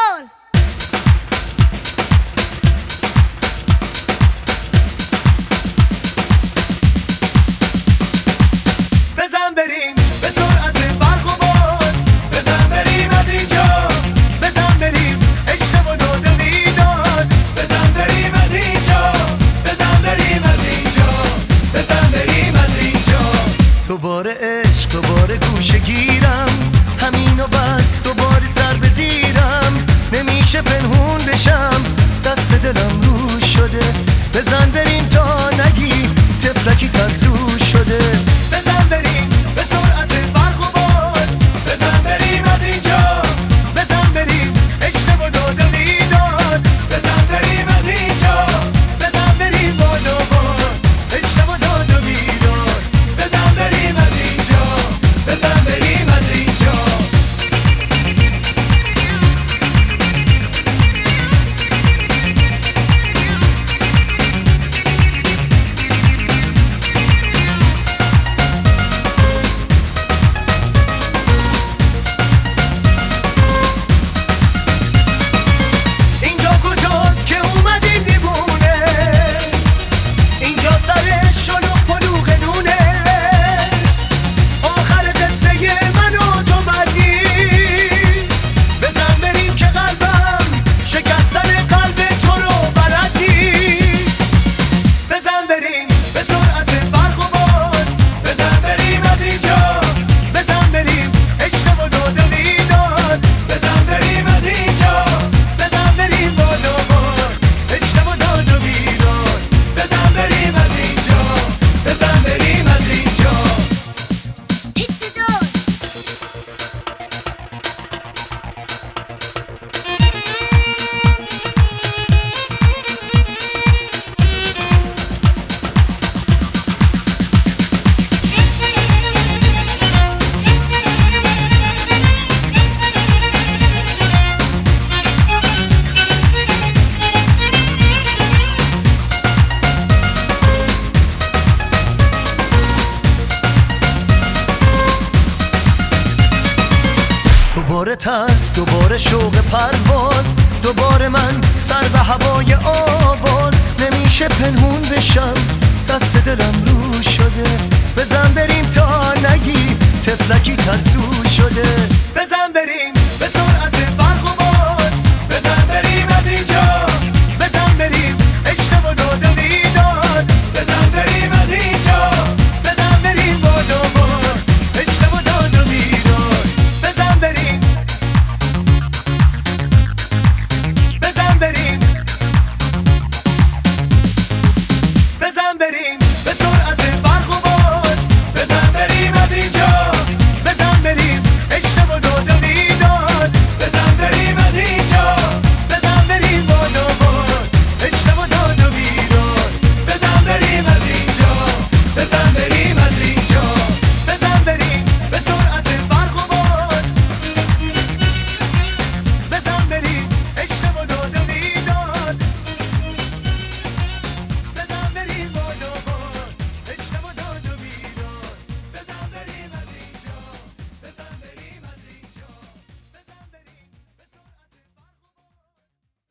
دار. بزن بریم به سرعت برق و باد، بزن بریم از اینجا، بزن بریم عشق و داد و بیداد، بزن بریم از اینجا، بزن بریم از اینجا، بزن بریم از اینجا. دوباره عشق، دوباره گوشه گیرم، همین و بس، دوباره سر بزیرم، نمیشه پنهون بشم، دست دلم رو شده، بزن بریم تا نگی تفلکی ترسو شده. بزن بریم به سرعت برق و باد، بزن بریم از اینجا، بزن بریم عشق و داد و بیداد، بزن بریم از اینجا، بزن بریم باد و باد، عشق و داد و بیداد، بزن بریم از اینجا، بزن بریم از اینجا. دوباره ترس، دوباره شوق پرواز، دوباره من سر به هوای آواز، نمیشه پنهون بشم، دست دلم رو شده، بزن بریم تا نگی تفلکی ترسو شده. بزن بریم به سرعت